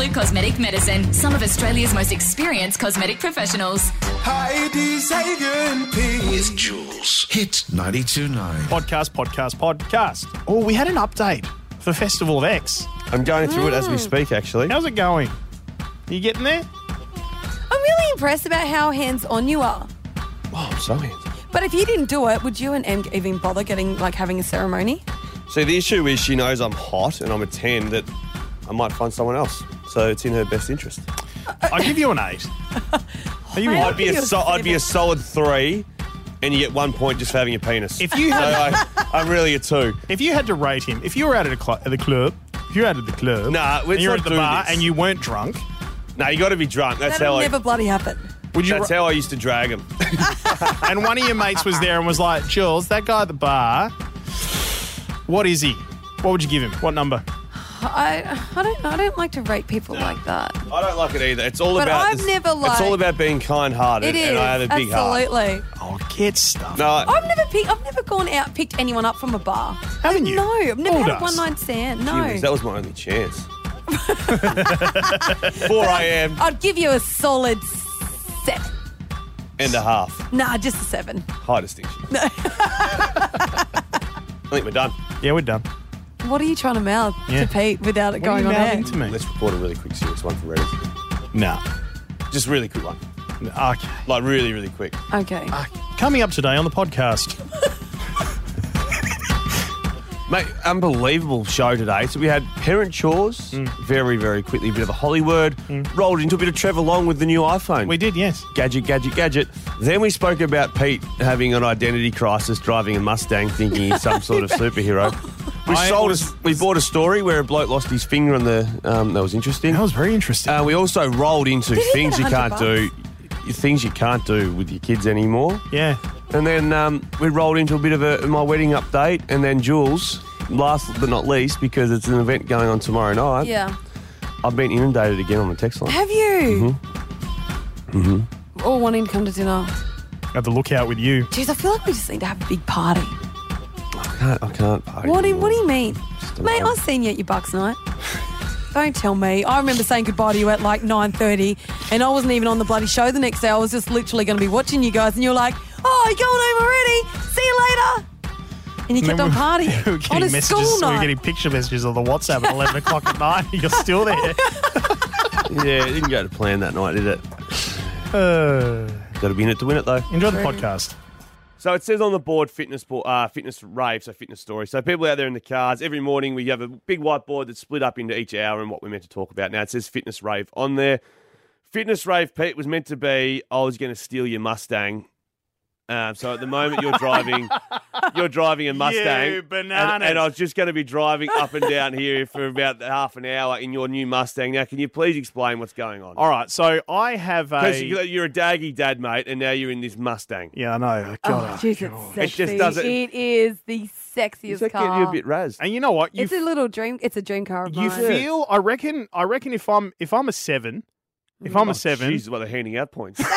Absolute Cosmetic Medicine. Some of Australia's most experienced cosmetic professionals. Heidi, Xavier and Pete. With Jules. Hit 92.9. Podcast. Oh, we had an update for Festival of X. I'm going through it as we speak, actually. How's it going? You getting there? I'm really impressed about how hands-on you are. Oh, I'm so handsome. But if you didn't do it, would you and Em even bother having a ceremony? See, the issue is she knows I'm hot and I'm a 10, that I might find someone else. So it's in her best interest. I'll give you an 8. Are you? I'd be a solid 3, and you get 1 point just for having a penis. If you had, I'm really a 2. if you had to rate him, if you were out at the club, Nah, and let's you were not at the do bar this. and you weren't drunk, No, you got to be drunk. That's That'll how never bloody happen. would you? That's how I used to drag him. And one of your mates was there and was like, Jules, that guy at the bar, what is he? What would you give him? What number? I don't like to rate people like that. I don't like it either. It's all But about. I've never It's liked- all about being kind-hearted, It is. and I have a big heart. Absolutely. Oh, get stuff. No, I've never gone out, picked anyone up from a bar. Haven't you? No, I've never Told had a us. one-night stand. No. that was my only chance. 4 a.m. I'd give you a solid 7. and a half. Nah, just a 7. High distinction. I think we're done. Yeah, we're done. What are you trying to mouth Yeah. to Pete without it What are going you on air? mouthing to me? Let's record a really quick, serious one for Reddit. No. Just really quick one. Okay. Like really, really quick. Okay. Coming up today on the podcast. Mate, unbelievable show today. So we had parent chores, very, very quickly, a bit of a Hollywood, rolled into a bit of Trevor Long with the new iPhone. We did, yes. Gadget. Then we spoke about Pete having an identity crisis, driving a Mustang, thinking he's some sort of superhero. We bought a story where a bloke lost his finger on the. That was interesting. That was very interesting. We also rolled into Did he things get you can't do, $100? things you can't do with your kids anymore. Yeah. And then we rolled into a bit of my wedding update, and then Jules, last but not least, because it's an event going on tomorrow night. Yeah. I've been inundated again on the text line. Have you? All wanting to come to dinner. Have the lookout with you. Jeez, I feel like we just need to have a big party. I can't party. What do anymore. you mean? Just Mate, alone. I've seen you at your Bucks night. Don't tell me. I remember saying goodbye to you at like 9:30 and I wasn't even on the bloody show the next day. I was just literally going to be watching you guys and you're like, oh, you're going home already. See you later. And you kept on partying We were on getting a messages. school We were night. getting picture messages on the WhatsApp at 11 o'clock at night. You're still there. Yeah, it didn't go to plan that night, did it? Got to be in it to win it, though. Enjoy the podcast. So it says on the board fitness rave, so fitness story. So people out there in the cars, every morning we have a big whiteboard that's split up into each hour and what we're meant to talk about. Now it says fitness rave on there. Fitness rave, Pete, was meant to be, I was going to steal your Mustang. So at the moment you're driving a Mustang. You bananas. And I was just going to be driving up and down here for about half an hour in your new Mustang. Now, can you please explain what's going on? All right, so I have Because a... you're a daggy dad, mate, and now you're in this Mustang. Yeah, I know. Oh, God, jeez, it's sexy. It just doesn't- It is the Does sexiest that car. get you a bit razzed? And you know what? It's a little dream. It's a dream car of You mine. feel? I reckon. if I'm a 7, if I'm a 7, Jesus, well, they're handing out points. if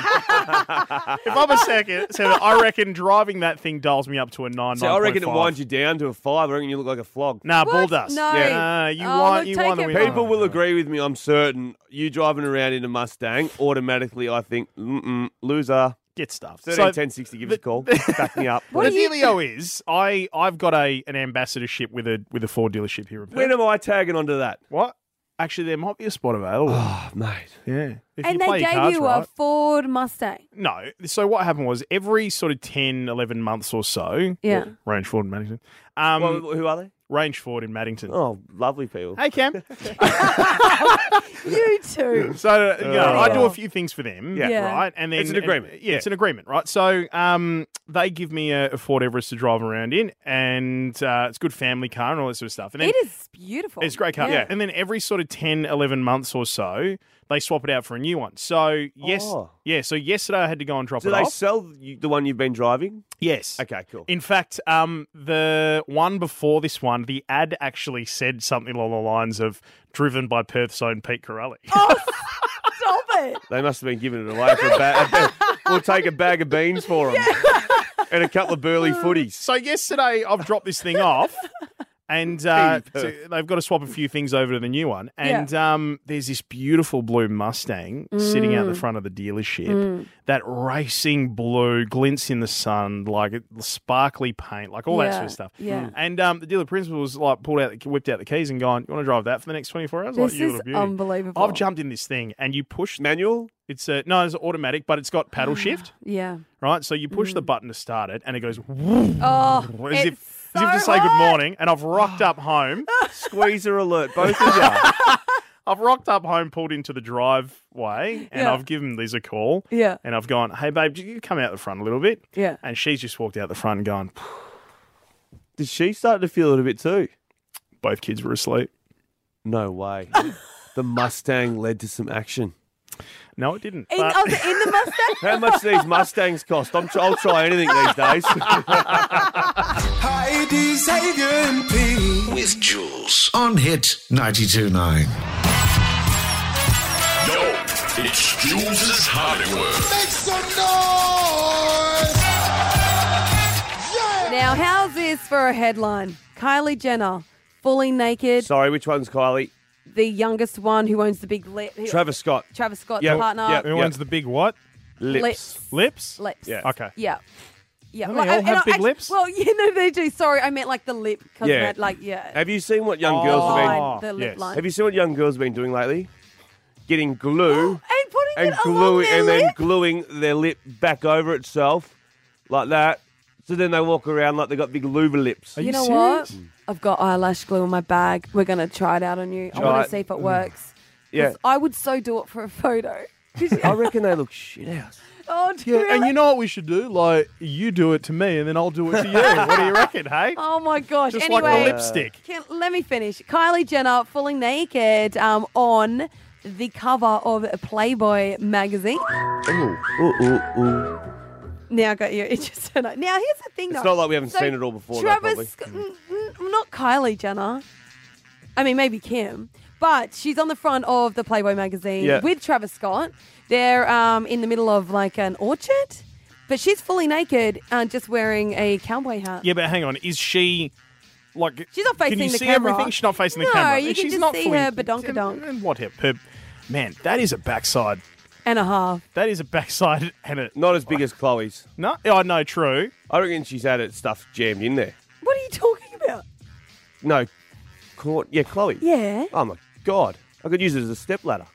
I'm a 7, I reckon driving that thing dials me up to a 9. So I reckon it winds you down to a 5. I reckon you look like a flog. Nah, bull What? dust. No. Yeah. You Oh, want look, the take it winner. People will agree with me, I'm certain. You driving around in a Mustang, automatically I think, loser. Get stuffed. 13 So 10 60, give us a call. Back me up. the dealio is, I've got an ambassadorship with a Ford dealership here in Perth. When am I tagging onto that? What? Actually, there might be a spot available. Oh, mate. Yeah. If And you play they your gave cards you right. a Ford Mustang. No. So what happened was every sort of 10, 11 months or so, Yeah. Range Ford in Maddington. Well, who are they? Range Ford in Maddington. Oh, lovely people. Hey, Cam. You too. So, I do a few things for them, Yeah. right? And then It's an agreement. Yeah, it's an agreement, right? So, they give me a Ford Everest to drive around in, and it's a good family car and all that sort of stuff. And then It is beautiful. it's a great car. Yeah. And then every sort of 10, 11 months or so, they swap it out for a new one. So, so yesterday I had to go and drop Do it they off. sell the one you've been driving? Yes. Okay, cool. In fact, the one before this one, the ad actually said something along the lines of driven by Perth's own Pete Corelli. Stop it. They must have been giving it away for a bag. We'll take a bag of beans for them. And a couple of burly footies. So yesterday I've dropped this thing off And Perth. so they've got to swap a few things over to the new one. And there's this beautiful blue Mustang sitting out the front of the dealership. That racing blue glints in the sun, like sparkly paint, like all that sort of stuff. Yeah. And the dealer principal was like whipped out the keys and gone, "You want to drive that for the next 24 hours?" This like, you is little beauty. unbelievable. I've jumped in this thing, and you push. Manual? It's it's automatic, but it's got paddle shift. Yeah. Right, so you push the button to start it, and it goes Oh, as if so to say good hot. morning. And I've rocked up home. Squeezer alert, both of you. I've rocked up home, pulled into the driveway, and Yeah. I've given Liz a call. Yeah. And I've gone, "Hey, babe, you come out the front a little bit." Yeah. And she's just walked out the front and gone, Did she start to feel it a bit too? both kids were asleep. No way. The Mustang led to some action. No, it didn't. In, But- oh, in the Mustang? How much do these Mustangs cost? I'll try anything these days. Heidi's Hagen With Jules on Hit 92.9. Yo, it's Jules' Hollywood. Make some noise! Now, how's this for a headline? Kylie Jenner, fully naked, Sorry, which one's Kylie? the youngest one who owns the big lip. Travis Scott. Travis Scott's Yep, partner. yep. Who owns the big what? Lips. Lips? Lips. Yeah. Okay. Yeah. Yeah. Don't they all have big lips? Well, they do. Sorry, I meant like the lip. Yeah. Yeah. Have you seen what young girls have been? Oh, the lip yes. line. Have you seen what young girls have been doing lately? Getting glue And putting and it along their and then lip? gluing their lip back over itself like that. So then they walk around like they got big louver lips. Are You you know serious? what? I've got eyelash glue in my bag. We're going to try it out on you. I Try want it. to see if it works. Yeah. 'Cause I would so do it for a photo. I reckon they look shit out. Oh, do Yeah, you and really? you know what we should do? Like, you do it to me, and then I'll do it to you. What do you reckon, hey? Oh my gosh. Just anyway, like the lipstick. Let me finish. Kylie Jenner fully naked on the cover of Playboy magazine. Ooh, ooh, ooh, ooh. Now I got you. It just now. Here's the thing, though. It's not like we haven't seen it all before, though, Travis, not Kylie Jenner. I mean, maybe Kim, but she's on the front of the Playboy magazine Yeah. with Travis Scott. They're in the middle of like an orchard, but she's fully naked and just wearing a cowboy hat. Yeah, but hang on. Is she, like... She's not facing can you the see camera. everything? She's not facing the No, camera. you can She's just not see fully- her badonkadonk. And what her... Man, that is a backside. And a half. That is a backside and a... Not as big as Chloe's. No? Oh, no, true. I reckon she's had it stuff jammed in there. What are you talking about? No, Chloe. Yeah. Oh my God, I could use it as a stepladder.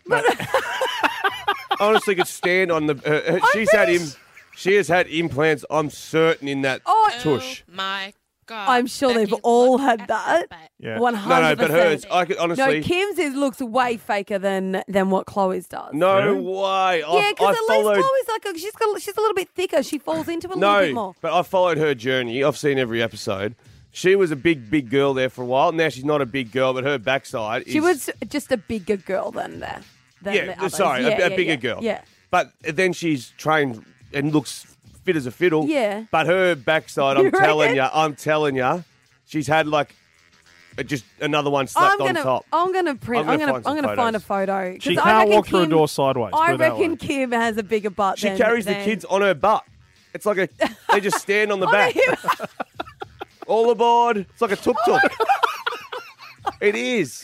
I honestly could stand on the. She has had implants. I'm certain in that tush. My God. I'm sure they've Becky, all look had at that. butt. Yeah. 100%. No, but hers. I could No, honestly. Kim's looks way faker than what Chloe's does. No Really? way. Yeah, because I at followed. least Chloe's she's a little bit thicker. She falls into it a little bit No, more. but I followed her journey. I've seen every episode. She was a big girl there for a while. Now she's not a big girl, but her backside is. She was just a bigger girl than the others. sorry, a bigger girl. Yeah. But then she's trained and looks fit as a fiddle. Yeah. But her backside, You I'm telling you, she's had like just another one slapped on top. I'm gonna print. I'm I'm gonna gonna find some find a photos. photo. 'Cause She I can't reckon walk through a Kim- door sideways. I put it that reckon way. Kim has a bigger butt. She than, carries the than- kids on her butt. It's like they just stand on the On back. him. All aboard. It's like a tuk-tuk. It is.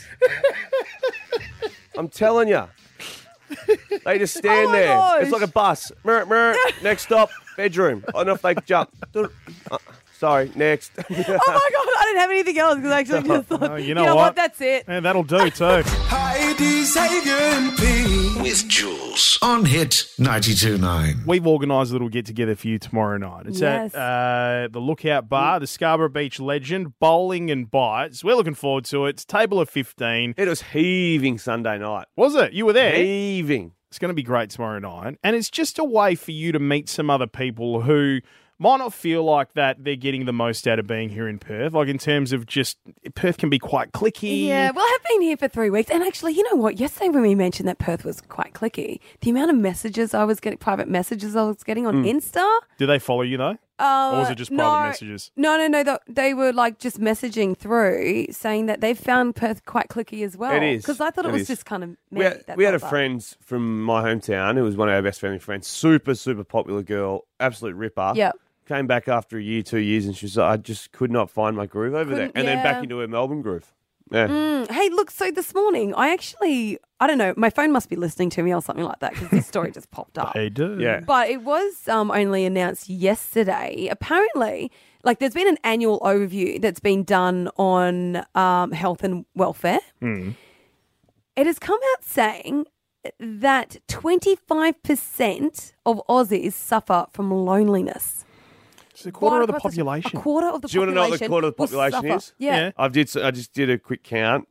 I'm telling you. They just stand Oh my there. gosh. It's like a bus. Next stop, bedroom. I don't know if they jump. Sorry, next. Oh my god! I didn't have anything else because I actually just thought. Oh, you know what? That's it. Yeah, that'll do too. Heidi's Hagen With Jules on Hit 92.9. We've organised a little get together for you tomorrow night. It's Yes. at the Lookout Bar, the Scarborough Beach Legend, bowling and bites. We're looking forward to it. It's table of 15. It was heaving Sunday night. Was it? You were there? Heaving. It's going to be great tomorrow night. And it's just a way for you to meet some other people who might not feel like that they're getting the most out of being here in Perth. Like in terms of just, Perth can be quite cliquey. Yeah, well, I've been here for 3 weeks. And actually, you know what? Yesterday when we mentioned that Perth was quite cliquey, the amount of messages I was getting, private messages I was getting on Insta. Do they follow you though? Or was it just private messages? No. They were like just messaging through saying that they've found Perth quite cliquey as well. It is. Because I thought it It was is. just kind of We had a friend from my hometown who was one of our best family friends. Super popular girl. Absolute ripper. Yep. Came back after a year, 2 years, and she was like, I just could not find my groove over there. And then back into her Melbourne groove. Yeah. Hey, look, so this morning, I don't know, my phone must be listening to me or something like that because this story just popped up. They do. Yeah. But it was only announced yesterday. Apparently, like there's been an annual overview that's been done on health and welfare. It has come out saying that 25% of Aussies suffer from loneliness. It's a quarter of the Right across population. A quarter of the Do you want to know population. what the quarter of the will population suffer. is? Yeah. I just did a quick count.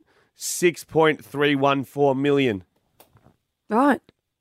6.314 million. Right.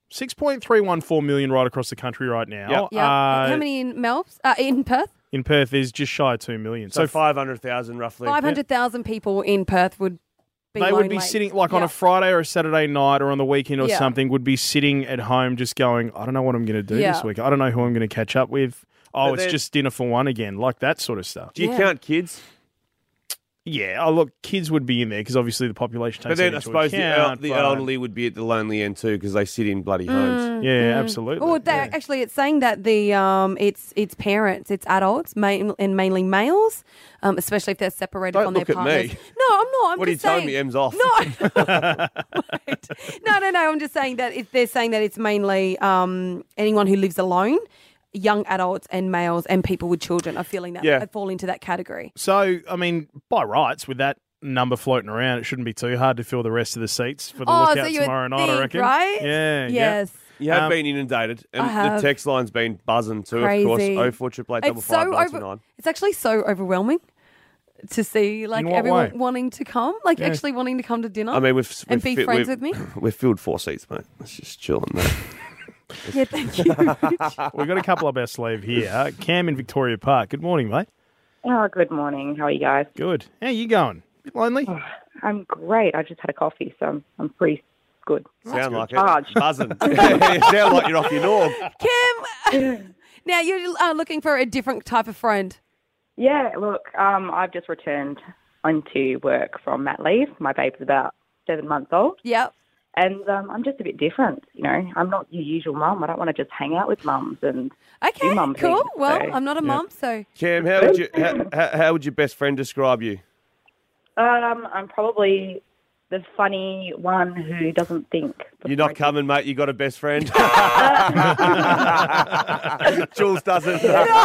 6.314 million right across the country right now. Yep. Yeah. How many in Melbourne? In Perth? In Perth, there's just shy of 2 million. So 500,000 roughly. 500,000 people in Perth would be they would be lonely. sitting like on Yeah. a Friday or a Saturday night or on the weekend or Yeah. something, would be sitting at home just going, I don't know what I'm going to do Yeah. this week. I don't know who I'm going to catch up with. Oh, But it's then- just dinner for one again, like that sort of stuff. Do you Yeah. count kids? Yeah, oh, look, kids would be in there because obviously the population takes But then that I into suppose account, the but- elderly would be at the lonely end too because they sit in bloody homes. Yeah, absolutely. Oh, yeah. actually, it's saying that the it's parents, it's adults, and mainly males, especially if they're separated Don't from look their at me. partners. No, I'm not. I'm What are you just telling saying. me? M's off. No, Wait. no. I'm just saying that they're saying that it's mainly anyone who lives alone, young adults and males and people with children are feeling that Yeah. fall into that category. So, I mean, by rights, with that number floating around, it shouldn't be too hard to fill the rest of the seats for the lookout you would tomorrow night, I think, reckon. right? Yeah. Yes. You have been inundated, and I have. the text line's been buzzing too. Crazy. Of course, 0488 It's so 555 it's actually so overwhelming to see like In what everyone way? wanting to come, like actually wanting to come to dinner. I mean, and be friends with me. We've filled 4 seats, mate. Let's just chill on that. Yeah, thank you. We've got a couple up our sleeve here. Cam in Victoria Park. Good morning, mate. Oh, good morning. How are you guys? Good. How you going? Bit lonely? I'm great. I just had a coffee, so I'm pretty good. Sound like it. Charged. Buzzing. Sound like you're off your norm. Kim, now you're looking for a different type of friend. Yeah, look, I've just returned onto work from mat leave. My babe's about 7 months old. Yep. And I'm just a bit different, you know. I'm not your usual mum. I don't want to just hang out with mums and Okay, do mum cool. things, Well, so- I'm not a mum, so Cam, how would your best friend describe you? I'm probably the funny one who doesn't think. You're not coming, mate. You got a best friend. Jules doesn't.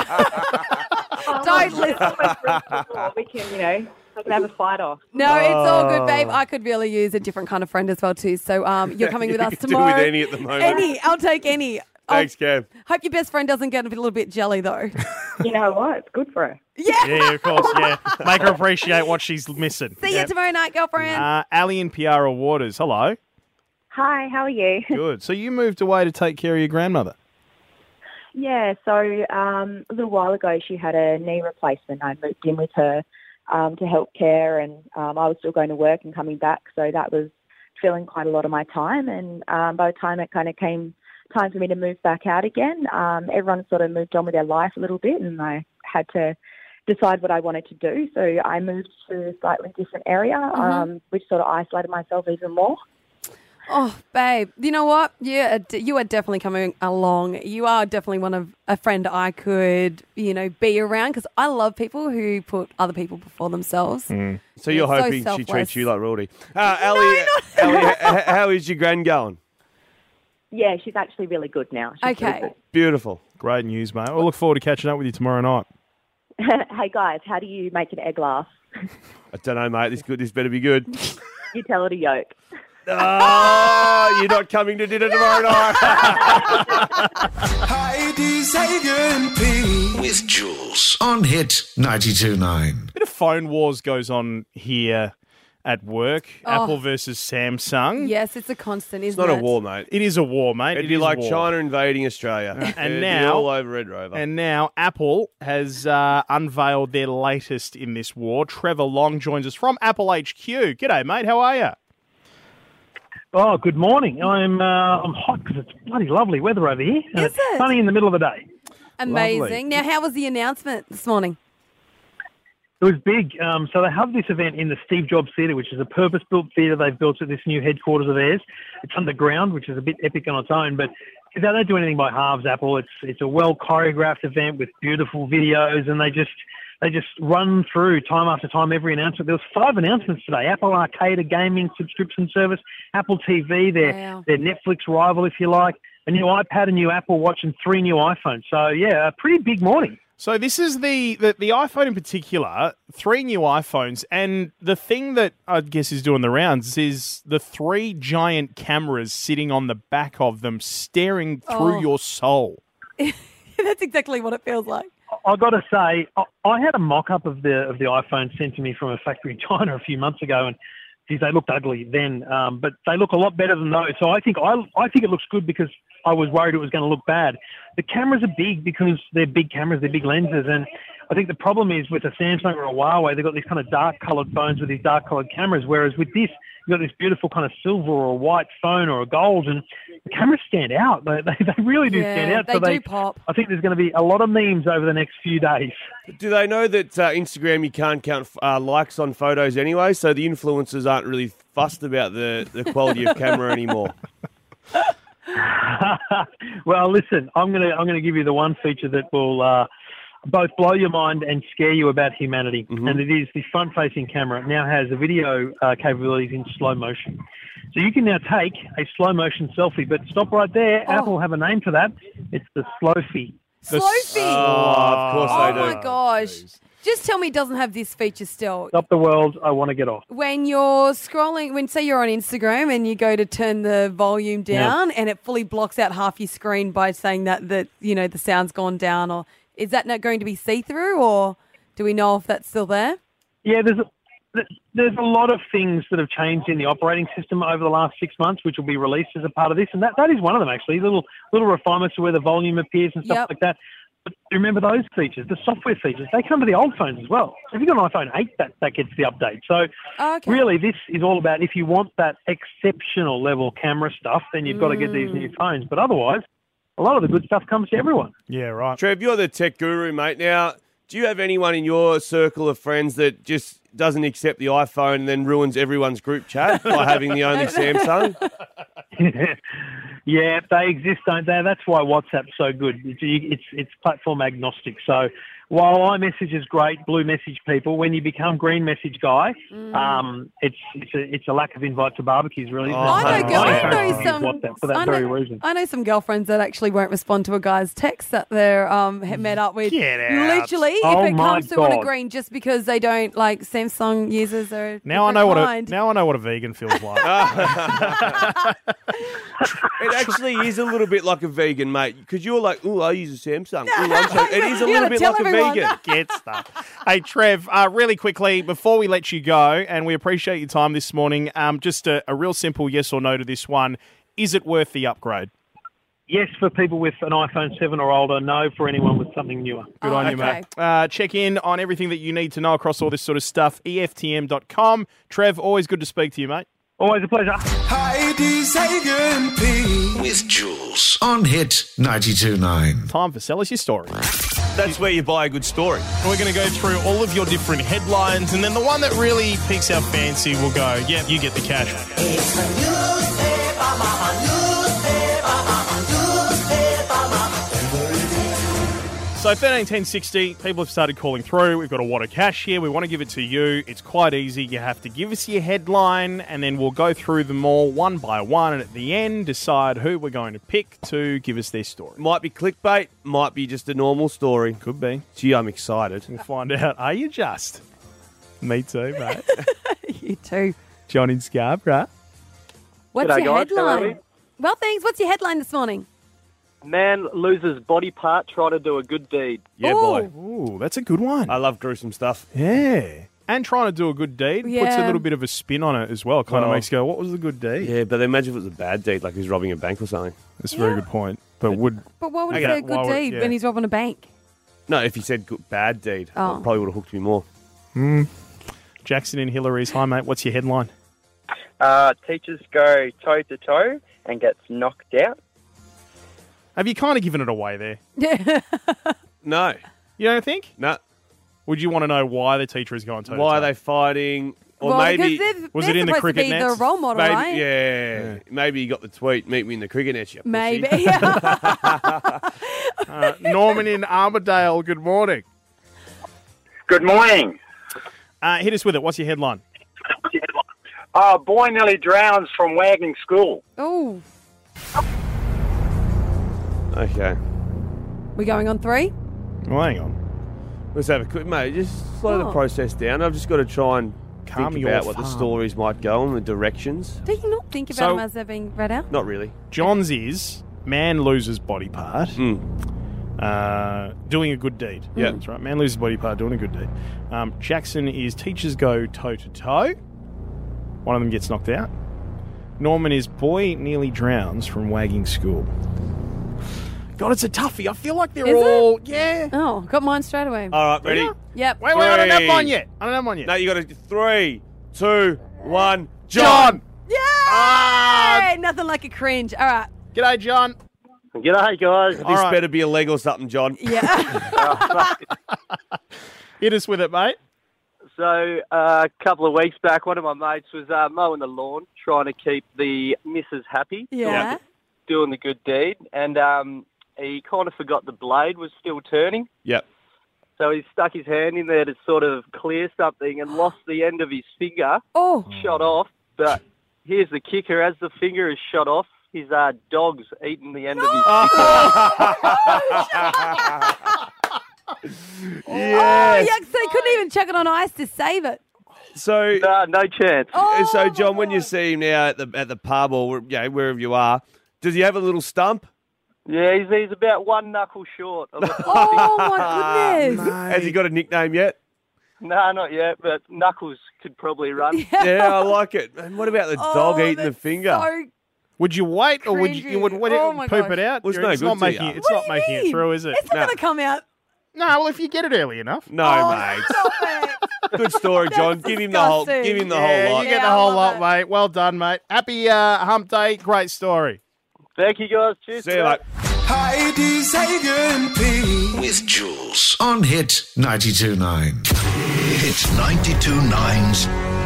don't listen. We can, you know, I can have a fight off. No, it's all good, babe. I could really use a different kind of friend as well too. So you're coming with You us could do tomorrow. with any at the moment. Any, I'll take any. Thanks, Cam. Hope your best friend doesn't get a little bit jelly though. You know what? It's good for her. Yeah, of course, yeah. Make her appreciate what she's missing. See you tomorrow night, girlfriend. Ali in Piara Waters. Hello. Hi, how are you? Good. So you moved away to take care of your grandmother. Yeah, so a little while ago she had a knee replacement. I moved in with her to help care, and I was still going to work and coming back, so that was filling quite a lot of my time. And by the time it kind of came time for me to move back out again, everyone sort of moved on with their life a little bit, and I had to decide what I wanted to do. So I moved to a slightly different area, which sort of isolated myself even more. Oh, babe, you know what? You are definitely coming along. You are definitely a friend I could, be around because I love people who put other people before themselves. So you're So hoping she selfless. treats you like royalty. Ali, how is your gran going? Yeah, she's actually really good now. She's Okay. really Beautiful. Great news, mate. We'll look forward to catching up with you tomorrow night. good. Hey guys, how do you make an egg laugh? I don't know, mate. This better be good. You tell it a yolk. Oh, you're not coming to dinner tomorrow night. Heidi, Sagan, and Pete. With Jules on Hit 92.9. Bit of phone wars goes on here at work. Apple versus Samsung. Yes, it's a constant, It's isn't not it? a war, mate. It is a war, mate. It'd It be is like war. China invading Australia. And It'd be now- all over Red Rover. And now Apple has unveiled their latest in this war. Trevor Long joins us from Apple HQ. G'day, mate. How are you? Oh, good morning. I'm hot because it's bloody lovely weather over here. And Is it's it? sunny in the middle of the day. Amazing. Lovely. Now, how was the announcement this morning? It was big. So they have this event in the Steve Jobs Theatre, which is a purpose-built theatre they've built at this new headquarters of theirs. It's underground, which is a bit epic on its own, but they don't do anything by halves, Apple. It's a well choreographed event with beautiful videos, and they just run through time after time every announcement. There was 5 announcements today: Apple Arcade, a gaming subscription service; Apple TV, their Netflix rival, if you like; a new iPad, a new Apple Watch, and 3 new iPhones. So yeah, a pretty big morning. So this is the iPhone in particular, 3 new iPhones, and the thing that I guess is doing the rounds is the 3 giant cameras sitting on the back of them, staring through your soul. That's exactly what it feels like. I've got to say, I had a mock-up of the iPhone sent to me from a factory in China a few months ago, and geez, they looked ugly then, but they look a lot better than those. So I think it looks good because I was worried it was going to look bad. The cameras are big because they're big cameras, they're big lenses, and I think the problem is with a Samsung or a Huawei, they've got these kind of dark-coloured phones with these dark-coloured cameras, whereas with this, you've got this beautiful kind of silver or a white phone or a gold, and the cameras stand out. They really do stand out. They do pop. I think there's going to be a lot of memes over the next few days. Do they know that Instagram, you can't count likes on photos anyway, so the influencers aren't really fussed about the quality of camera anymore? Well, listen, I'm gonna give you the one feature that will both blow your mind and scare you about humanity, and it is the front-facing camera now has the video capabilities in slow motion. So you can now take a slow motion selfie, but stop right there. Apple have a name for that. It's the Slowfie. Slowfie. Of course they do. Oh my gosh. Just tell me it doesn't have this feature still. Stop the world. I want to get off. When you're scrolling, say you're on Instagram and you go to turn the volume down and it fully blocks out half your screen by saying that the sound's gone down, or is that not going to be see-through, or do we know if that's still there? Yeah, there's a lot of things that have changed in the operating system over the last 6 months, which will be released as a part of this, and that is one of them actually. Little refinements to where the volume appears and stuff like that. But remember those features, the software features, they come to the old phones as well. So if you've got an iPhone 8, that gets the update. So really this is all about, if you want that exceptional level camera stuff, then you've got to get these new phones. But otherwise, a lot of the good stuff comes to everyone. Yeah, right. Trev, you're the tech guru, mate. Now, do you have anyone in your circle of friends that just doesn't accept the iPhone and then ruins everyone's group chat by having the only Samsung? Yeah, they exist, don't they? That's why WhatsApp's so good. It's platform agnostic. So while iMessage is great, blue message people, when you become green message guy, it's a lack of invite to barbecues, really. I know some WhatsApp for that very reason. I know some girlfriends that actually won't respond to a guy's text that they're met up with. Get out. Literally, if it comes to on a green, just because they don't like Samsung users are now I know what a vegan feels like. It actually is a little bit like a vegan, mate, because you're like, oh, I use a Samsung. It is a little bit like a vegan. Get stuff. Hey, Trev, really quickly, before we let you go, and we appreciate your time this morning, just a real simple yes or no to this one. Is it worth the upgrade? Yes, for people with an iPhone 7 or older. No, for anyone with something newer. Good on you, mate. Check in on everything that you need to know across all this sort of stuff, EFTM.com. Trev, always good to speak to you, mate. Always a pleasure. Heidi, Sagan, P. With Jules on Hit 92.9. Time for Sell Us Your Story. That's where you buy a good story. We're going to go through all of your different headlines, and then the one that really piques our fancy will go, yep, you get the cash. It's a newspaper, mama, So 13, 10, 60, people have started calling through. We've got a wad of cash here. We want to give it to you. It's quite easy. You have to give us your headline, and then we'll go through them all one by one, and at the end, decide who we're going to pick to give us their story. Might be clickbait, might be just a normal story. Could be. Gee, I'm excited. We'll find out. Are you just? Me too, mate. You too. John in Scarborough. What's G'day, your guys. How are headline? we? Well, thanks. What's your headline this morning? Man loses body part trying to do a good deed. Yeah, boy. Ooh, that's a good one. I love gruesome stuff. Yeah. And trying to do a good deed puts a little bit of a spin on it as well. Kind of makes you go, what was the good deed? Yeah, but imagine if it was a bad deed, like he's robbing a bank or something. That's a very good point. But why would he say a good deed when he's robbing a bank? No, if he said bad deed, I probably would have hooked me more. Jackson and Hillary's. Hi, mate. What's your headline? Teachers go toe-to-toe and gets knocked out. Have you kind of given it away there? No. You don't think? No. Would you want to know why the teacher is going toe-to-toe? Why are they fighting? Or well, maybe because was they're it in the supposed cricket to be nets? the role model, maybe right? yeah. Maybe you got the tweet. Meet me in the cricket nets. You pussy. Maybe. Norman in Armadale, good morning. Good morning. Hit us with it. What's your headline? Boy nearly drowns from wagging school. Oh, Okay. we going on 3? Well, hang on. Let's have a quick, mate. Just slow the Oh. process down. I've just got to try and Calm think your about what the farm. stories might go and the directions. Do you not think about So- them as they're being read out? Not really. John's is man loses body part, doing a good deed. Yeah. That's right. Man loses body part, doing a good deed. Jackson is teachers go toe to toe. One of them gets knocked out. Norman is boy nearly drowns from wagging school. God, it's a toughie. I feel like they're Is it? all yeah. Oh, got mine straight away. All right, ready? Yeah. Yep. Wait, I don't have 3. one yet. No, you got to 3, 2, 1. John. Yay! Nothing like a cringe. All right. G'day, John. G'day, guys. This All right. better be a leg or something, John. Yeah. Hit us with it, mate. So a couple of weeks back, one of my mates was mowing the lawn, trying to keep the missus happy, Yeah. doing the good deed, and he kind of forgot the blade was still turning. Yep. So he stuck his hand in there to sort of clear something and lost the end of his finger, Oh. shot off. But here's the kicker, as the finger is shot off, his dog's eaten the end of his Oh, yuck, so he couldn't even chuck it on ice to save it. So, no chance. Oh, so John, my when you God. see him now at the pub or wherever you are, does he have a little stump? Yeah, he's about one knuckle short of a Oh, my goodness. Has he got a nickname yet? No, not yet, but Knuckles could probably run. Yeah, I like it. And what about the dog eating the that's finger? So Would you wait or would you would Oh my poop gosh. it out? Well, it's no It's good not to making you. it. It's What not do you making it mean? through, is it? It's not No. going to come out. No, well, if you get it early enough. No, Oh, mate. stop it. Good story, John. That's Give him the whole. disgusting. Give him the Yeah, whole lot. you get Yeah, the I whole love lot, it. mate. Well done, mate. Happy hump day. Great story. Thank you, guys. Cheers. See you, guys. mate. Heidi, Sagan, Pete. With Jules on Hit 92.9. Hit 92.9's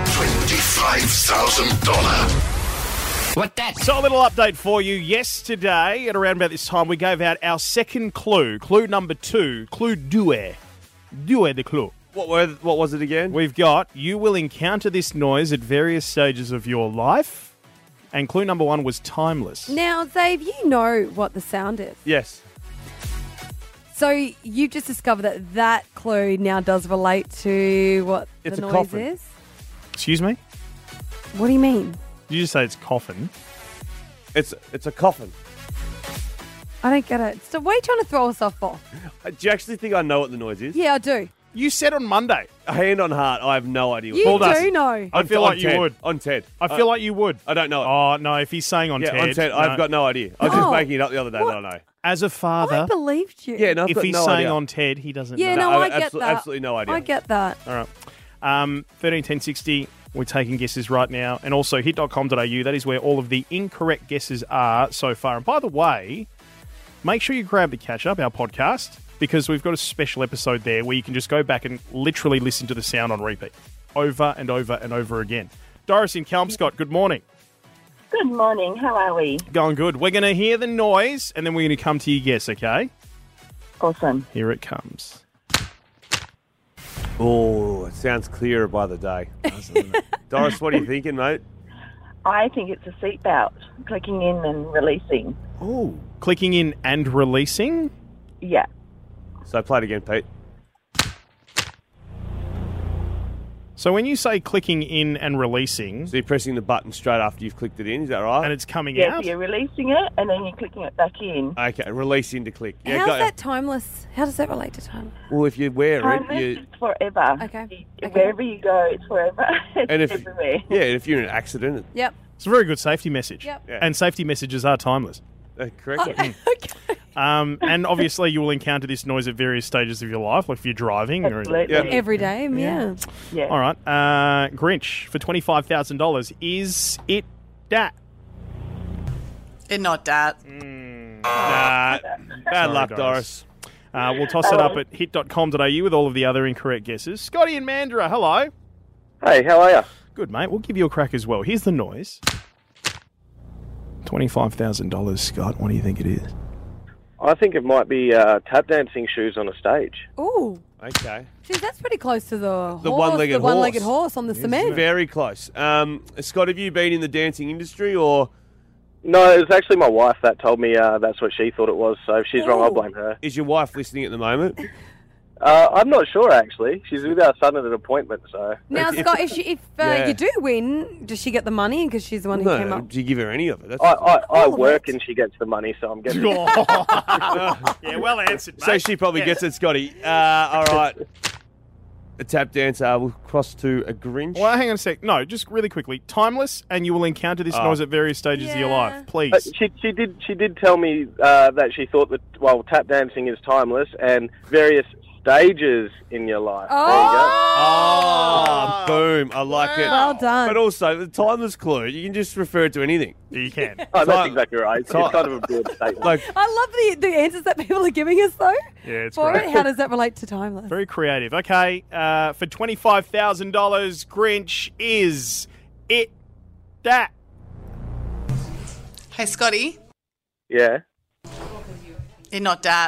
$25,000. What that? So a little update for you. Yesterday, at around about this time, we gave out our second clue. Clue number 2. Clue deux. Deux de clue. What was it again? We've got, you will encounter this noise at various stages of your life. And clue number 1 was timeless. Now, Dave, you know what the sound is. Yes. So you've just discovered that clue now does relate to what It's the a noise coffin. is? Excuse me? What do you mean? Did you just say it's coffin? It's a coffin. I don't get it. So what are you trying to throw us off for? Do you actually think I know what the noise is? Yeah, I do. You said on Monday. Hand on heart, I have no idea. You what it is. do know. I feel like you Ted. would. On Ted. I feel like you would. I don't know it. Oh, no, if he's saying on yeah, Ted. on Ted. no. I've got no idea. I was just Oh. making it up the other day. What? I don't know. As a I father, believed you. Yeah, no, I've if got he's no saying idea. on Ted, he doesn't Yeah, know. no, I I get absolutely, that. absolutely no idea. I get that. All right. 13 10 60. We're taking guesses right now. And also hit.com.au. That is where all of the incorrect guesses are so far. And by the way, make sure you grab the Catch Up, our podcast, because we've got a special episode there where you can just go back and literally listen to the sound on repeat over and over and over again. Doris in Kelmscott, good morning. Good morning. How are we? Going good. We're going to hear the noise and then we're going to come to your guess, okay? Awesome. Here it comes. Oh, it sounds clearer by the day. Doris, what are you thinking, mate? I think it's a seatbelt clicking in and releasing. Oh. Clicking in and releasing? Yeah. So play it again, Pete. So when you say clicking in and releasing, So you're pressing the button straight after you've clicked it in, is that right? and it's coming Yeah, so out, you're releasing it and then you're clicking it back in. Okay, release into click. Yeah, How's got ya. that timeless? How does that relate to time? Well, if you wear Timeless it, you is forever. Okay. Wherever you go, it's forever. It's and if everywhere. yeah, if you're in an accident, Yep. it's a very good safety message. Yep. Yeah. And safety messages are timeless. correct. Okay. And obviously you will encounter this noise at various stages of your life, like if you're driving. Absolutely. Yeah. Every day, yeah. Yeah. All right. Grinch for $25,000. Is it that? It not that. Nah, bad Sorry, luck, Doris. Doris. We'll toss it up at hit.com.au with all of the other incorrect guesses. Scotty and Mandurah, hello. Hey, how are you? Good, mate. We'll give you a crack as well. Here's the noise. $25,000, Scott. What do you think it is? I think it might be tap dancing shoes on a stage. Ooh. Okay. Geez, that's pretty close to the horse, one-legged horse. one-legged horse on the cement. Very close. Scott, have you been in the dancing industry or? No, it was actually my wife that told me that's what she thought it was. So if she's wrong, I'll blame her. Is your wife listening at the moment? I'm not sure, actually. She's with our son at an appointment, so... Now, Scott, if you do win, does she get the money because she's the one who came up? Do you give her any of it? I work and she gets the money, so I'm getting it. Yeah, well answered, mate. So she probably gets it, Scotty. All right. A tap dancer. We'll cross to a Grinch. Well, hang on a sec. No, just really quickly. Timeless, and you will encounter this noise at various stages of your life. Please. She did tell me that she thought that, tap dancing is timeless and various stages in your life. Oh, boom. I like it. Well done. But also, the timeless clue, you can just refer to anything. You can. Oh, that's exactly right. It's kind of a broad statement. I love the answers that people are giving us, though. Yeah, it's For great. it, how does that relate to timeless? Very creative. Okay, for $25,000, Grinch is it that? Hey, Scotty. Yeah. You're not that.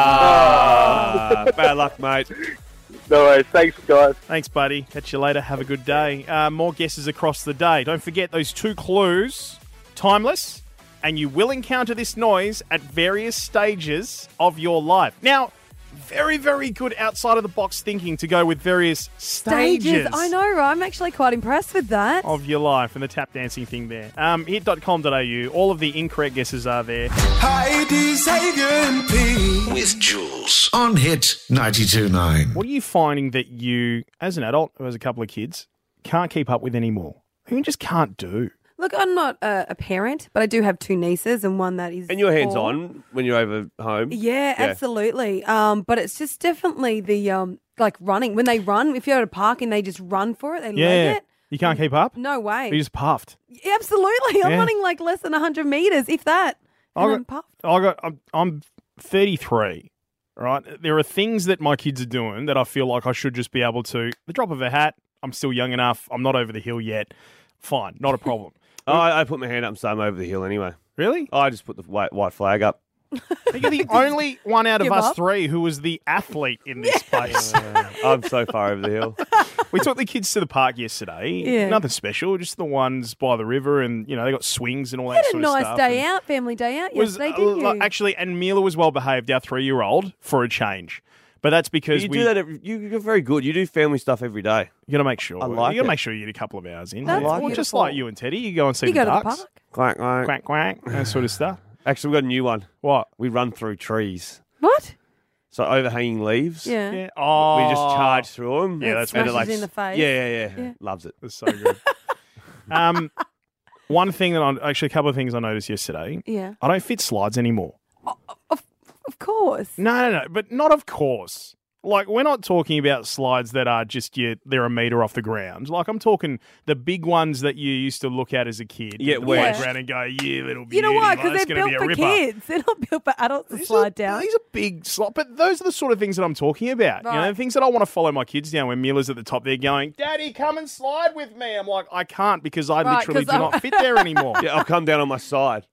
Bad luck, mate. No worries. Thanks, guys. Thanks, buddy. Catch you later. Have a good day. More guesses across the day. Don't forget those two clues. Timeless, and you will encounter this noise at various stages of your life. Now, very, very good outside-of-the-box thinking to go with various stages. I know, right? I'm actually quite impressed with that. Of your life and the tap dancing thing there. Hit.com.au. All of the incorrect guesses are there. Heidi, Sagan, and Pete. With Jules on Hit 92.9. What are you finding that you, as an adult who has a couple of kids, can't keep up with anymore? You just can't do? Look, I'm not a parent, but I do have two nieces and one that is. And you're 4. hands-on when you're over home. Yeah, absolutely. But it's just definitely the running. When they run, if you're at a park and they just run for it, they leg it. You can't keep up? No way. You just puffed. Absolutely. I'm Yeah. running like less than 100 metres, if that. And I'm puffed. I'm 33, right? There are things that my kids are doing that I feel like I should just be able to, the drop of a hat, I'm still young enough, I'm not over the hill yet. Fine, not a problem. I put my hand up and say I'm over the hill anyway. Really? I just put the white flag up. You're the only one out of Give us up? three who was the athlete in this place. I'm so far over the hill. We took the kids to the park yesterday. Yeah. Nothing special, just the ones by the river, and they got swings and all that Had a sort of nice stuff. day and out, family day out was, yesterday, didn't you? Actually, and Mila was well behaved, our 3-year-old, for a change. But that's because You do that. You're very good. You do family stuff every day. You got to make sure. I like you got to it. make sure you get a couple of hours in. That's Well, just beautiful. like you and Teddy, you go and see You the go to the ducks. park? Quack, quack. Quack, quack, that sort of stuff. Actually, we've got a new one. What? We run through trees. What? So overhanging leaves. Yeah. Yeah. Oh, We just charge through them. Yeah, that's Smashes fantastic. in the face. Yeah. Loves it. That's so good. One thing actually, a couple of things I noticed yesterday. Yeah. I don't fit slides anymore. Of course. No, but not of course. Like, we're not talking about slides that are just they're a metre off the ground. Like, I'm talking the big ones that you used to look at as a kid. Yeah, the wedge. playground and go, yeah, little beauty. You know why? like, Because that's they're gonna built be a for ripper. kids. They're not built for adults to slide down. These are big slides, but those are the sort of things that I'm talking about. Right. The things that I want to follow my kids down when Mila's at the top, they're going, Daddy, come and slide with me. I'm like, I can't because I Right, literally 'cause do not fit there anymore. Yeah, I'll come down on my side.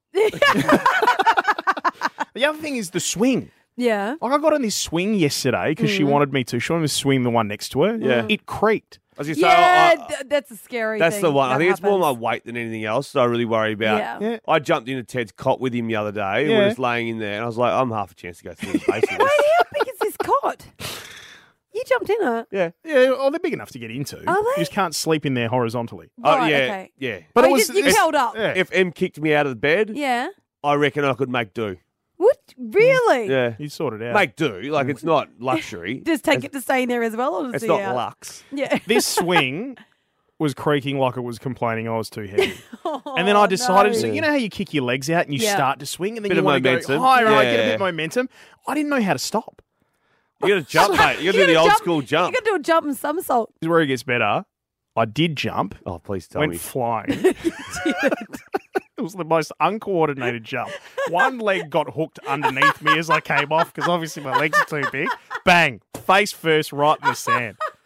The other thing is the swing. Yeah. Like, I got on this swing yesterday because she wanted me to. She wanted me to swing the one next to her. Yeah. It creaked. I was going to say, Yeah, that's a scary that's thing. the one. I that think it's more my happens. weight than anything else that I really worry about. Yeah. Yeah. I jumped into Ted's cot with him the other day. And Yeah. we're just laying in there. And I was like, I'm half a chance to go through the face of Wait, this. how big is this cot? You jumped in it. Yeah. Well, they're big enough to get into. Are You they? just can't sleep in there horizontally. Oh, Right, yeah. okay. Yeah. But Oh, it was you held up. Yeah. If M kicked me out of the bed, Yeah. I reckon I could make do. What? Really? Yeah. You sorted it out. Make do. Like, it's not luxury. Just take it to stay in there as well, or just It's see not out? lux. Yeah. This swing was creaking like it was complaining I was too heavy. And then I decided, so you know how you kick your legs out and you Yeah. start to swing and then Bit you of want to momentum. go higher, right, get a Yeah. bit of momentum. I didn't know how to stop. You got to jump, mate. You got to do the old school jump. You got to do a jump and somersault. This is where it gets better. I did jump, Oh, please tell went me. flying. It was the most uncoordinated jump. One leg got hooked underneath me as I came off because obviously my legs are too big. Bang, face first right in the sand.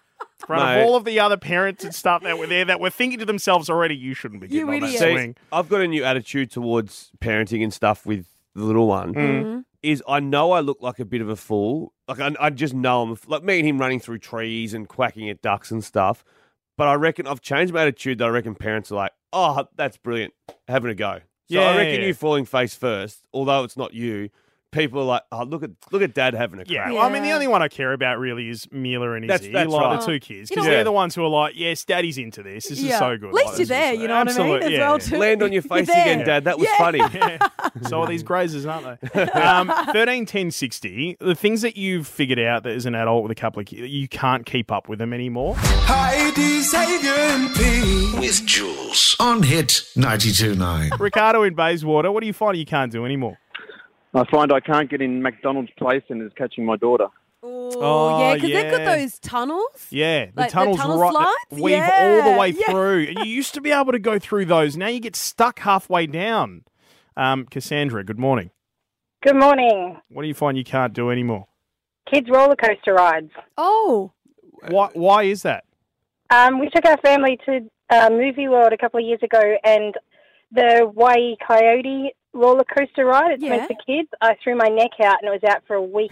front Mate. of all of the other parents and stuff that were there that were thinking to themselves already, you shouldn't be getting on that swing. I've got a new attitude towards parenting and stuff with the little one. Is I know I look like a bit of a fool. Like I just know I'm like me and him running through trees and quacking at ducks and stuff. But I reckon I've changed my attitude that I reckon parents are like, oh, that's brilliant, having a go. So I reckon you falling face first, although it's not you. People are like, oh, look at Dad having a crack. Yeah, well, I mean, the only one I care about really is Mila and Izzy. That's like right. the two kids. Because they're the ones who are like, yes, Daddy's into this. This is so good. At least you're there, you know what I mean? As well, too. Land on your face again, Dad. That was funny. So are these grazers, aren't they? 13, 10, 60. The things that you've figured out that as an adult with a couple of kids, you can't keep up with them anymore. Heidi, Xavier and Pete. With Jules on Hit 92.9. Ricardo in Bayswater, what do you find you can't do anymore? I find I can't get in McDonald's Play Centres catching my daughter. Oh, yeah, because they've got those tunnels. Yeah, the Like the tunnels tunnel right, slides? weave Yeah, all the way yeah. through. And you used to be able to go through those. Now you get stuck halfway down. Cassandra, good morning. Good morning. What do you find you can't do anymore? Kids roller coaster rides. Oh. Why is that? We took our family to Movie World a couple of years ago, and the Wai Coyote roller coaster ride, it's meant for kids. I threw my neck out and it was out for a week.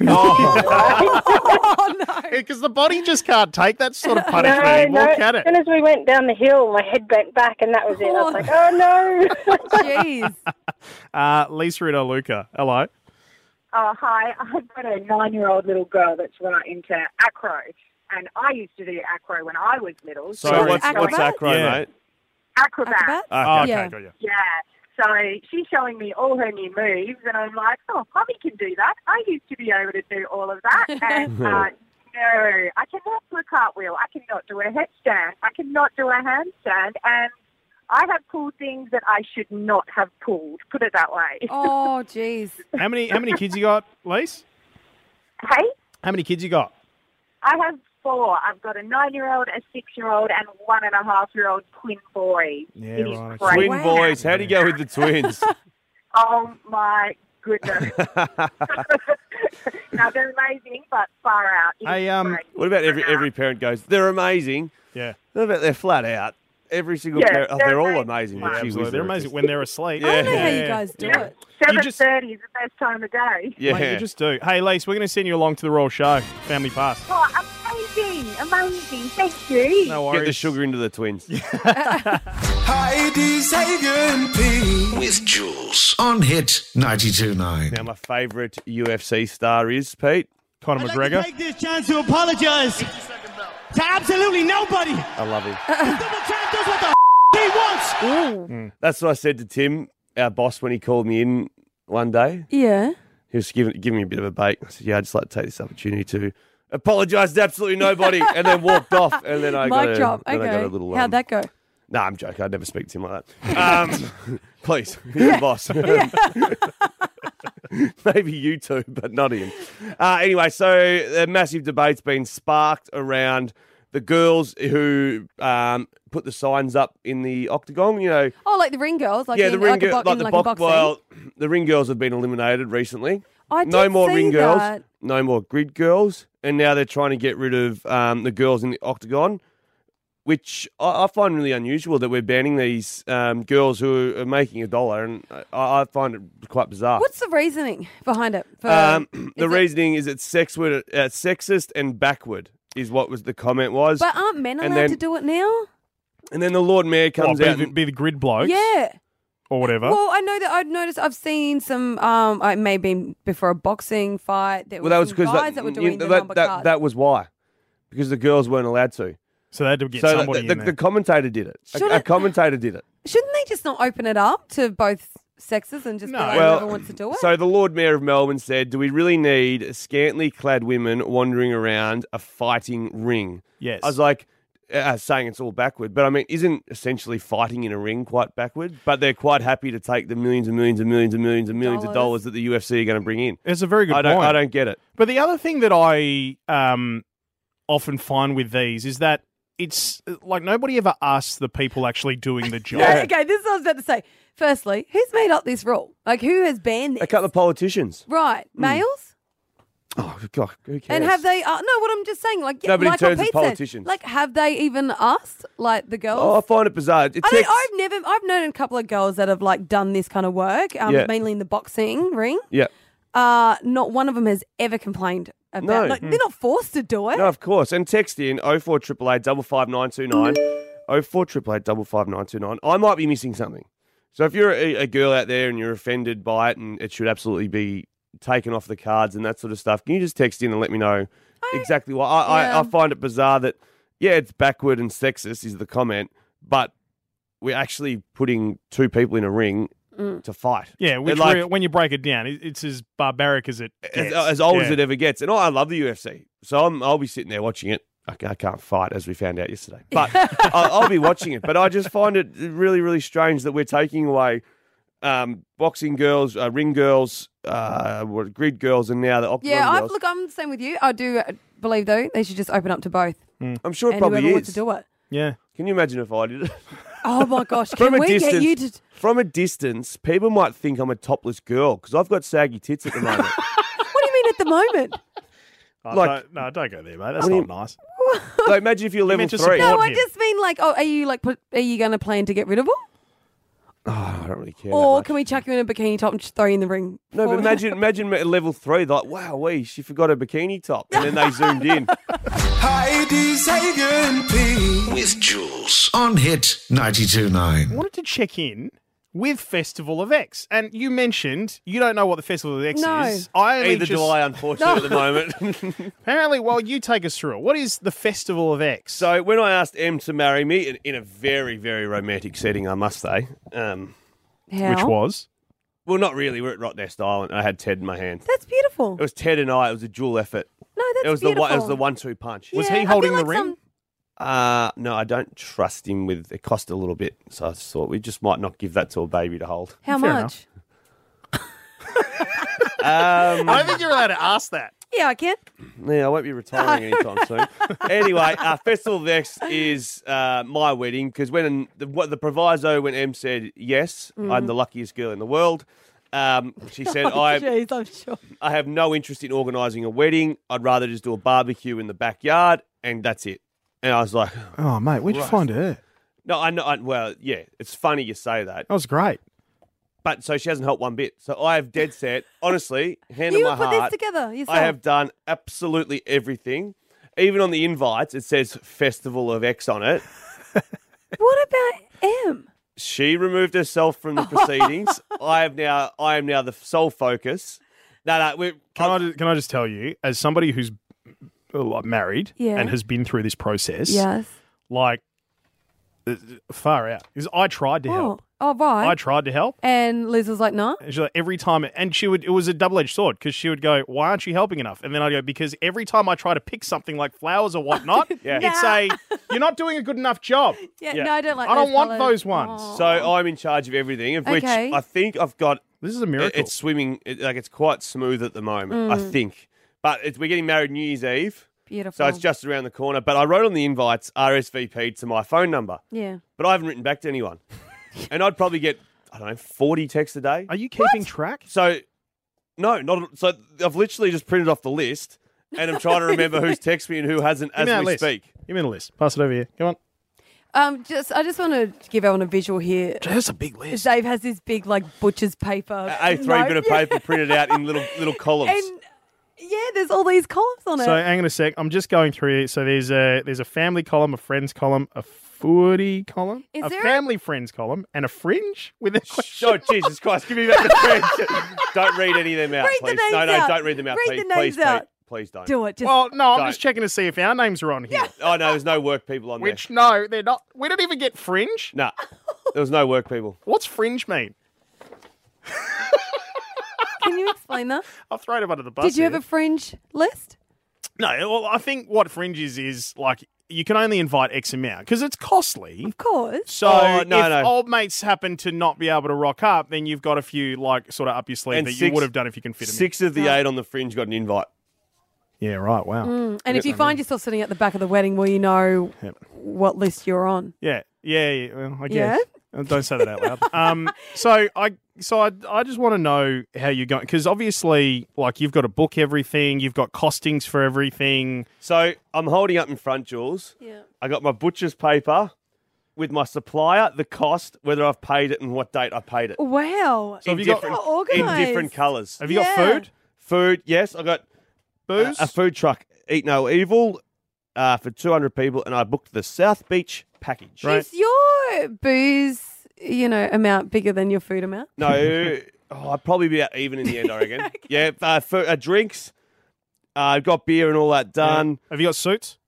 Because the body just can't take that sort of punishment anymore, can As it? soon as we went down the hill, my head bent back and that was it. I was like, oh no. Jeez. Lisa in Oluka, hello. Oh, hi. I've got a 9-year-old little girl that's right into acro. And I used to do acro when I was little. So what's acro, mate? Acrobat. Okay, yeah. got you. Yeah. So she's showing me all her new moves, and I'm like, oh, Mummy can do that. I used to be able to do all of that. And no, I cannot do a cartwheel. I cannot do a headstand. I cannot do a handstand. And I have pulled things that I should not have pulled, put it that way. Oh, jeez. How many kids you got, Lise? Hey? How many kids you got? I have 4. I've got a 9-year-old, a 6-year-old, and 1.5-year-old twin boy. Yeah, It is right. crazy. Twin boys. How do you go with the twins? Oh, my goodness. Now, they're amazing, but far out. It is great. What about every parent goes, they're amazing. Yeah. What about they're flat out? Every single Yeah, parent, they're they're all amazing. amazing. Yeah, Gee whiz, Absolutely. They're amazing when they're asleep. Yeah. I don't know how you guys do it. 7:30 is the best time of day. Yeah. Mate, you just do. Hey, Lise, we're going to send you along to the Royal Show, Family Pass. Oh, amazing. Thank you. No worries. Get the sugar into the twins. Heidi, Xavier and Pete. With Jules on Hit 92.9. Now, my favourite UFC star is, Pete? Conor McGregor. Take this chance to apologize to absolutely nobody. I love him. Double champ does what the he wants. That's what I said to Tim, our boss, when he called me in one day. Yeah. He was giving me a bit of a bait. I said, yeah, I'd just like to take this opportunity to apologise to absolutely nobody, and then walked off. And then I got Mic drop. then I got a little. How'd that go? No, I'm joking. I'd never speak to him like that. Please, you're the boss. Maybe you two, but not him. Anyway, so a massive debate's been sparked around the girls who put the signs up in the octagon. You know, Oh, like the ring girls? Like yeah, in, the ring like a girls, in boxing? Well, the ring girls have been eliminated recently. I No did more see ring girls, that. no more grid girls, and now they're trying to get rid of the girls in the octagon, which I find really unusual that we're banning these girls who are making $1, and I find it quite bizarre. What's the reasoning behind it? For, The reasoning is it's sexist and backward is what was the comment was. but aren't men and allowed then- to do it now? And then the Lord Mayor comes out and be the grid blokes? Yeah. Or whatever. Well, I know that I've noticed. I've seen some. It may have been before a boxing fight. There well, that was some because guys that were doing the number cards. that was why, because the girls weren't allowed to. So they had to get So somebody in there. the commentator did it. A commentator did it. Shouldn't they just not open it up to both sexes and just be like, whoever wants to do it? So the Lord Mayor of Melbourne said, do we really need scantily clad women wandering around a fighting ring? Yes. I was like, saying it's all backward. But I mean, isn't essentially fighting in a ring quite backward? But they're quite happy to take the millions and millions and millions and millions and millions of dollars that the UFC are going to bring in. It's a very good point. I don't get it. But the other thing that I often find with these is that it's like nobody ever asks the people actually doing the job. Okay, this is what I was about to say. Firstly, who's made up this rule? Like, who has banned this? A couple of politicians. Right, males? Oh, God, who cares? And have they? No, what I'm just saying, like, No, but in like what terms of Pete said, politicians. like, have they even asked, like, the girls? Oh, I find it bizarre. I've known a couple of girls that have like done this kind of work, Yeah. mainly in the boxing ring. Yeah. Not one of them has ever complained about. No. Like, they're not forced to do it. No, of course. And text in 0488 55929. 0488 55929. I might be missing something. So if you're a girl out there and you're offended by it and it should absolutely be taken off the cards and that sort of stuff, can you just text in and let me know exactly why? I find it bizarre that, yeah, it's backward and sexist is the comment, but we're actually putting two people in a ring to fight. Yeah, which when you break it down, it's as barbaric as it gets. As old as it ever gets. And I love the UFC. So I'll be sitting there watching it. I can't fight, as we found out yesterday. But I'll be watching it. But I just find it really, really strange that we're taking away boxing girls, ring girls, grid girls, and now the octagon girls. Look, I'm the same with you. I do believe, though, they should just open up to both. I'm sure it and probably whoever is. wants to do it. Yeah. Can you imagine if I did it? Oh, my gosh. Can we get you to... From a distance, people might think I'm a topless girl because I've got saggy tits at the moment. What do you mean at the moment? No, don't go there, mate. That's not nice. Like, imagine if you're level 3. No, I just mean like, are you going to plan to get rid of them? Oh, I don't really care. Or can we chuck you in a bikini top and just throw you in the ring? No, but imagine at level 3, like, wow, she forgot her bikini top. And then they zoomed in. Heidi, Xavier and Pete. With Jules on Hit 92.9. I wanted to check in with Festival of X. And you mentioned you don't know what the Festival of X is. Neither do I, unfortunately, at the moment. Apparently, you take us through it. What is the Festival of X? So when I asked Em to marry me, in a very, very romantic setting, I must say. Which was? Well, not really. We're at Rottnest Island. I had Ted in my hand. That's beautiful. It was Ted and I. It was a dual effort. No, that's it was beautiful. It was the 1-2 punch. Was he holding the ring? No, I don't trust him with. It cost a little bit, so I thought we just might not give that to a baby to hold. How much? I don't think you're allowed to ask that. Yeah, I can. Yeah, I won't be retiring anytime soon. Anyway, Festival of X is my wedding because when the proviso when Em said yes, I'm the luckiest girl in the world. She said, I'm sure. I have no interest in organising a wedding. I'd rather just do a barbecue in the backyard, and that's it. And I was like, oh, mate, where'd you find her? No, I know. Well, yeah, it's funny you say that. That was great. But so she hasn't helped one bit. So I have dead set, honestly, hand You on my put this heart. together yourself. I have done absolutely everything. Even on the invites, it says Festival of X on it. What about Em? She removed herself from the proceedings. I am now the sole focus. No. Can I just tell you, as somebody who's married Yeah. and has been through this process, Yes. like far out. Because I tried to help. Oh, right. I tried to help. And Liz was like, no. And she's like, every time, and it was a double-edged sword because she would go, why aren't you helping enough? And then I'd go, because every time I try to pick something like flowers or whatnot, it's you're not doing a good enough job. Yeah. No, I don't like I don't those want colours. those ones. Oh. So I'm in charge of everything, of which Okay. I think I've got. This is a miracle. It's swimming, it's quite smooth at the moment, I think. But we're getting married New Year's Eve. Beautiful. So it's just around the corner. But I wrote on the invites RSVP to my phone number. Yeah. But I haven't written back to anyone. And I'd probably get, 40 texts a day. Are you keeping track? So, no, not. So I've literally just printed off the list and I'm trying to remember who's texted me and who hasn't as we speak. Give me the list. Pass it over here. Come on. I just want to give everyone a visual here. That's a big list. Dave has this big butcher's paper. A3 bit of paper printed out in little columns. And yeah, there's all these columns on it. So hang on a sec. I'm just going through. So there's a family column, a friends column, a footy column, a family friends column, and a fringe with a question. Oh, Jesus Christ. Give me back the fringe. Don't read any of them out, Read the please. names No, out. don't read them out, Read please. the names Please, out. Pete. Please don't. Do it. Just Well, no, I'm Don't. just checking to see if our names are on here. Oh, no, there's no work people on Which, no, they're not. We don't even get fringe. there. No, there was no work people. What's fringe mean? Can you explain that? I've thrown him under the bus. Did you have here. a fringe list? No, well, I think what fringe is like you can only invite X amount because it's costly. Of course. So if old mates happen to not be able to rock up, then you've got a few like sort of up your sleeve And that you six- would have done if you can fit them 6 of the 8 on the fringe got an invite. in. Yeah, right. Wow. And if you find yourself sitting at the back of the wedding, will you know what list you're on? Yeah. Well, I Yeah? guess. Don't say that out loud. So I just want to know how you're going, because obviously, like, you've got to book everything, you've got costings for everything. So I'm holding up in front, Jules. Yeah. I got my butcher's paper with my supplier, the cost, whether I've paid it and what date I paid it. Wow. So have you got How organised. in different colours? Have you got food? Food, yes. I got booze, a food truck, Eat No Evil, for 200 people, and I booked the South Beach package. Is your booze, amount bigger than your food amount? No, I'd probably be out even in the end, I reckon. Okay. Yeah, drinks. I've got beer and all that done. Yeah. Have you got suits?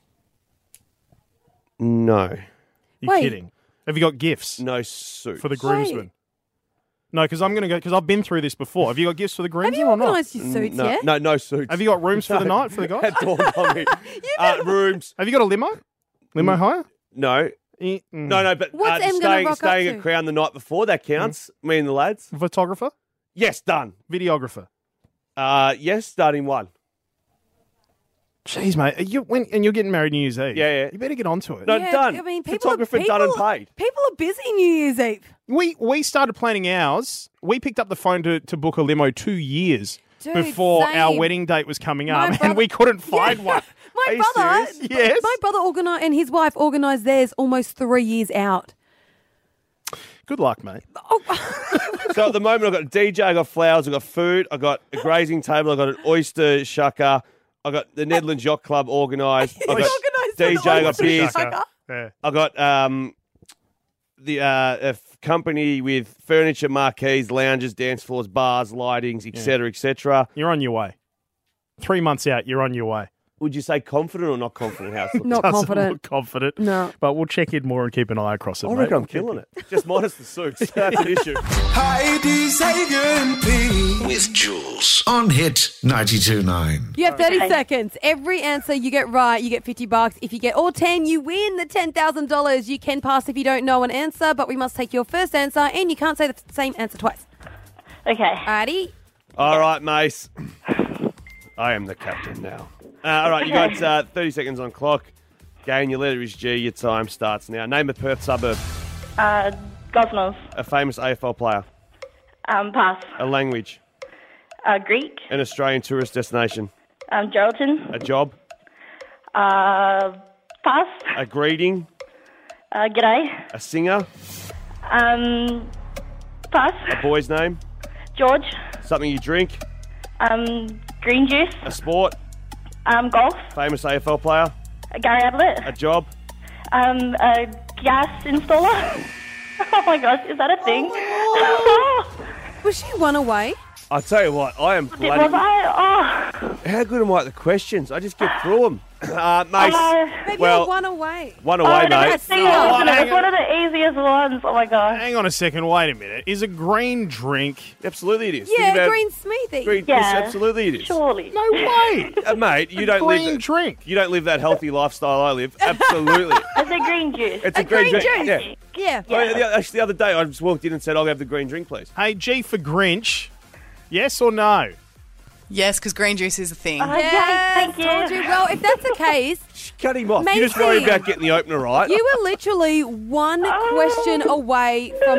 No. You're kidding. Have you got gifts? No suits. For the groomsmen? No, because I'm going to go, because I've been through this before. Have you got gifts for the groomsmen or not? Have you organised your suits yet? No suits. Have you got rooms for the night for the guys? That dawned on me. Rooms. Have you got a limo? Limo hire? No. No, but What's Em gonna rock up staying to? at Crown the night before, that counts. Me and the lads. Photographer? Yes, done. Videographer? Yes, starting one. Jeez, mate. You're getting married New Year's Eve. Yeah. You better get onto it. No, Yeah, done. I mean, Photographer done and paid. People are busy New Year's Eve. We started planning ours. We picked up the phone to book a limo 2 years Dude, before our same. wedding date was coming My up, brother- and we couldn't find one. My Are you brother, serious? Yes. my brother organised, and his wife organised theirs almost 3 years out. Good luck, mate. So at the moment, I've got a DJ, I've got flowers, I've got food, I've got a grazing table, I've got an oyster shucker, I've got the Netherlands Yacht Club organised, I've got DJ, I've got beers, Yeah. I've got a company with furniture, marquees, lounges, dance floors, bars, lightings, etc., etc. You're on your way. 3 months out, you're on your way. Would you say confident or not confident, House? Not Doesn't confident. look confident. No. But we'll check in more and keep an eye across it, I mate. reckon I'm killing it. Just minus the suits. That's an issue. Heidi, Sagan, Pete. With Jules on Hit 92.9. You have 30 seconds. Every answer you get right, you get $50. If you get all 10, you win the $10,000. You can pass if you don't know an answer, but we must take your first answer, and you can't say the same answer twice. Okay. Alrighty. All right, Mace. I am the captain now. All right, you got 30 seconds on clock. Gain, your letter is G. Your time starts now. Name a Perth suburb. Gosnells. A famous AFL player. Pass. A language. Greek. An Australian tourist destination. Geraldton. A job. Pass. A greeting. G'day. A singer. Pass. A boy's name. George. Something you drink. Green juice. A sport. Golf. Famous AFL player. Gary Ablett. A job. A gas installer. Oh my gosh, is that a thing? Was she one away? I'll tell you what, I am bloody... Was I? Oh. How good am I at the questions? I just get through them. Mace, Maybe well, you're one away. one away, mate. It's one of the easiest ones. Oh my gosh. Hang on a second. Wait a minute. Is a green drink? Absolutely it is. Yeah, Think about- green smoothie. Green, Yeah. Yes, absolutely it is. Surely. No way. Mate, you don't green live... drink. You don't live that healthy lifestyle I live. Absolutely. It's a green juice. It's a green drink. Yeah. Yeah. Actually, the other day, I just walked in and said, I'll have the green drink, please. Hey, G for Grinch. Yes or no? Yes, because green juice is a thing. Yes, thank you. told you. Well, if that's the case, Cut him off. You just worry Macy. about getting the opener right. you were literally one question away from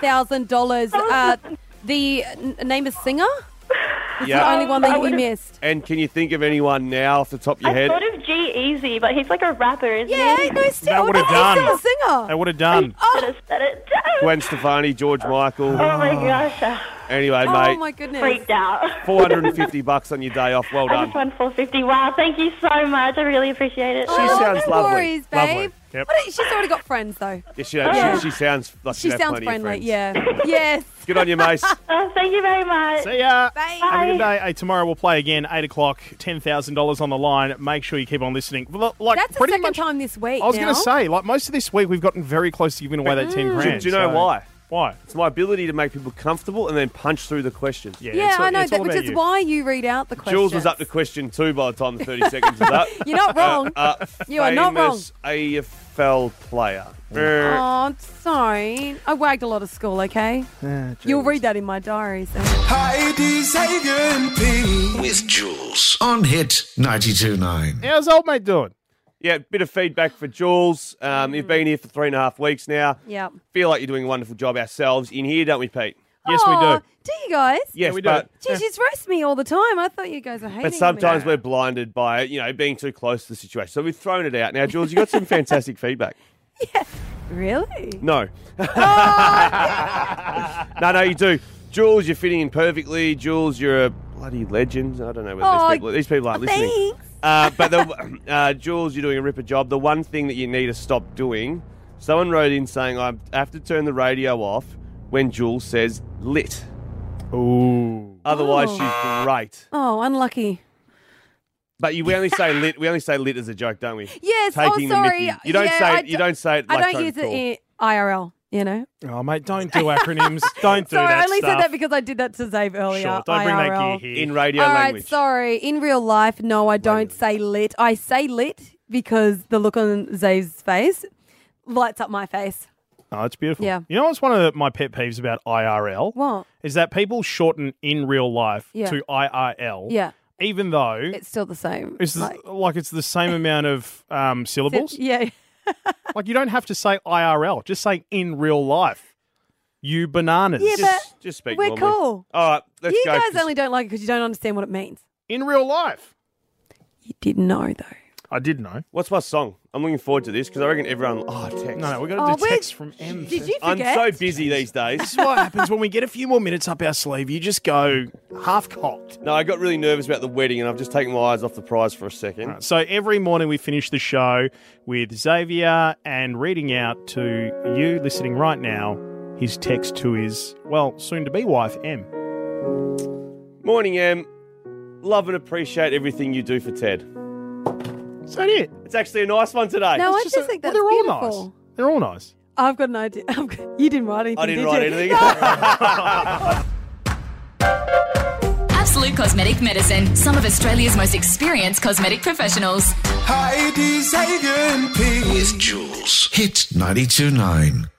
$10,000. The name is singer? It's Yeah. the only one that you missed. And can you think of anyone now off the top of your I head? thought of G-Eazy, but he's like a rapper, isn't Yeah, he? no, still. That would have he's done. still a singer. They would have done. Should have said it. Gwen Stefani, George Michael. Oh my gosh. Anyway, Oh, mate, my goodness. Freaked out. $450 on your day off. Well I done. just won $450. Wow, thank you so much. I really appreciate it. She sounds no lovely. worries, Lovely. babe. Yep. She's already got friends, though. Yeah, she sounds like She she'd have sounds plenty friendly, of friends. yeah. Yes. Good on you, Mace. Thank you very much. See ya. Bye. Have a good day. Hey, tomorrow we'll play again, 8 o'clock, $10,000 on the line. Make sure you keep on listening. Like, That's the pretty second much, time this week I was now. going to say, like most of this week, we've gotten very close to giving away that 10 grand. Do you know so- why? Why? It's my ability to make people comfortable and then punch through the questions. Yeah, it's all- I know, it's all that, which about is you. why you read out the questions. Jules was up to question 2 by the time the 30 seconds is up. You're not wrong. You are not wrong. Famous AFL player. Oh, sorry. I wagged a lot of school, okay? You'll read that in my diary. So. Heidi, Sagan, Pete. With Jules on Hit 92.9. How's old mate doing? Yeah, bit of feedback for Jules. You've been here for 3.5 weeks now. Yep. Feel like you're doing a wonderful job ourselves in here, don't we, Pete? Yes, we do. Do you guys? Yes, we but, do. Geez, you roast me all the time. I thought you guys were hating but sometimes me. we're blinded by, being too close to the situation. So we've thrown it out. Now, Jules, you got some fantastic feedback. Really? No. No, you do. Jules, you're fitting in perfectly. Jules, you're a bloody legend. I don't know whether these people aren't listening. But Jules, you're doing a ripper job. The one thing that you need to stop doing, someone wrote in saying I have to turn the radio off when Jules says lit. Ooh. Otherwise, she's great. Oh, unlucky. But we only say lit. We only say lit as a joke, don't we? Yes. Taking the sorry. mickey. You don't say it. You don't say it. I Like don't use Tony Cole. it in IRL. You know. Oh, mate, don't do acronyms. Don't do Sorry, that I only stuff. said that because I did that to Zave earlier. Sure, don't bring that IRL. gear here. In radio All right, language. sorry. In real life, no, I don't say lit. I say lit because the look on Zave's face lights up my face. Oh, it's beautiful. Yeah. You know what's one of my pet peeves about IRL? What? Is that people shorten in real life Yeah. to IRL. Yeah. Even though It's still the same. it's it's the same amount of syllables. Yeah. Like you don't have to say IRL. Just say in real life. You bananas. Yeah, but Just speak we're normally. cool. All right, let's You go. guys only don't like it because you don't understand what it means. In real life. You didn't know, though. I did know. What's my song? I'm looking forward to this because I reckon everyone. Oh, text. No, we've got to do text from M. Did you I'm forget? so busy these days. This is what happens when we get a few more minutes up our sleeve. You just go half cocked. No, I got really nervous about the wedding and I've just taken my eyes off the prize for a second. So every morning we finish the show with Xavier and reading out to you listening right now his text to his, soon-to-be wife, M. Morning, Em. Love and appreciate everything you do for Ted. Is that it? It's actually a nice one today. No, I It's just think that's they're all beautiful. nice. They're all nice. I've got an idea. You didn't write anything, I didn't did write you? anything. Absolute Cosmetic Medicine. Some of Australia's most experienced cosmetic professionals. Heidi, Xavier and Pete. With Jules. Hit 92.9.